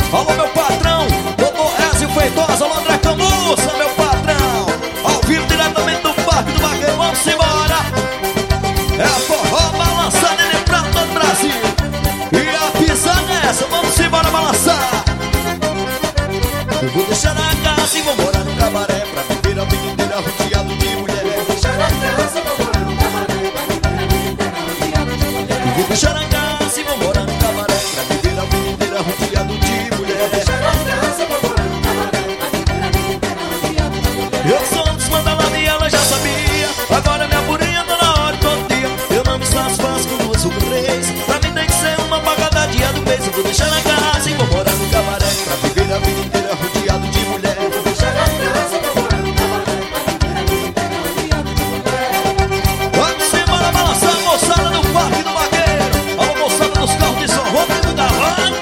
Alô, meu patrão, doutor Ézio Feitosa, alô, André Camussa, meu patrão. Ao vivo diretamente do Parque do Vaqueiro, vamos embora. É a forró balançada ele pra todo o Brasil. E a pisar nessa, vamos embora balançar. Eu vou deixar a casa e vou morar no cabaré, pra viver a vida inteira rodeado de mulher. Eu vou deixar a casa e vou morar no cabaré, pra viver a vida inteira rodeado de mulher. Eu vou deixar a casa e vou morar no cabaré, pra viver a vida inteira rodeado de mulher. Eu vou deixar a casa e vou morar no cabaré, pra viver a vida inteira rodeado de mulher. Eu sou um dos manda-lava e ela já sabia. Agora minha purinha tá na hora todo dia. Eu não me satisfaço com duas ou com três. Pra mim tem que ser uma pagada dia do mês. Eu vou deixar a casa e vou morar no cabaré, pra viver a vida inteira rodeado de mulher. Eu vou deixar a casa e vou morar no cabaré, pra viver a vida inteira rodeado de mulher. Vamos embora balançar a moçada do Parque do Vaqueiro. Alô, moçada dos carros de São Rodrigo da Van.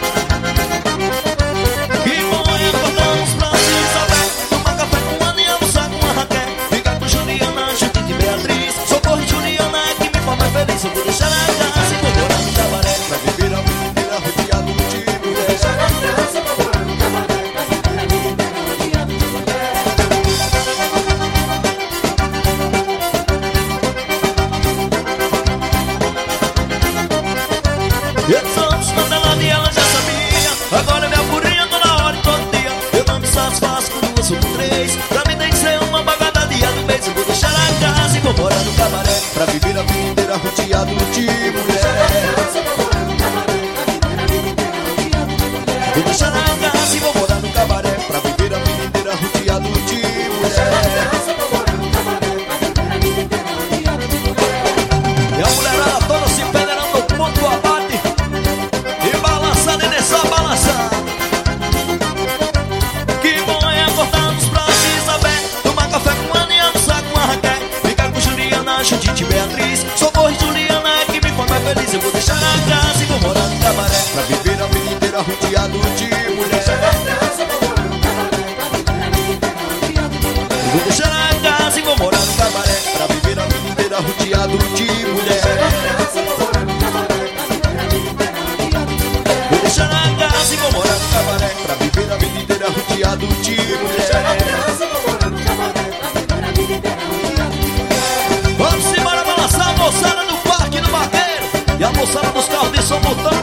Que bom é acordar nos braços de Isabel, tomar café com Ana e almoçar com a Raquel, ficar com Juliana, Judite e Beatriz. Socorro Juliana é que me faz mais feliz. Eu vou deixar a casa e vou morar no cabaré, pra viver a vida inteira rodeado de mulher. Deixar a casa e vou morar no cabaré, pra viver a vida inteira rodeado de mulher. Eu sou dos manda-lava e ela já sabia. Agora minha purinha tá na hora e todo dia. Eu não me satisfaço com duas ou com três. Pra mim tem que ser uma pagada dia do mês. Eu vou deixar a casa e vou morar no cabaré, pra viver a vida inteira rodeado de mulher. Vou deixar a casa e vou morar no cabaré, pra viver a vida inteira rodeado de mulher. E a mulherada toda se federando no ponto do abate e balançando nessa balança. Que bom é acordar nos braços de Isabel, tomar café com Ana e almoçar com a Raquel, ficar com Juliana, Judite e Beatriz. Socorro Juliana é que me faz mais feliz. Eu vou deixar a casa e vou morar no cabaré, pra viver a vida inteira rodeado de mulher. Eu vou deixar a casa e vou morar no cabaré, pra viver a vida inteira rodeado de mulher. Vou deixar a casa e vou morar no cabaré, pra viver a vida inteira rodeado de mulher. Vamos embora balançar a moçada do Parque do Vaqueiro e a moçada dos carros de som botão.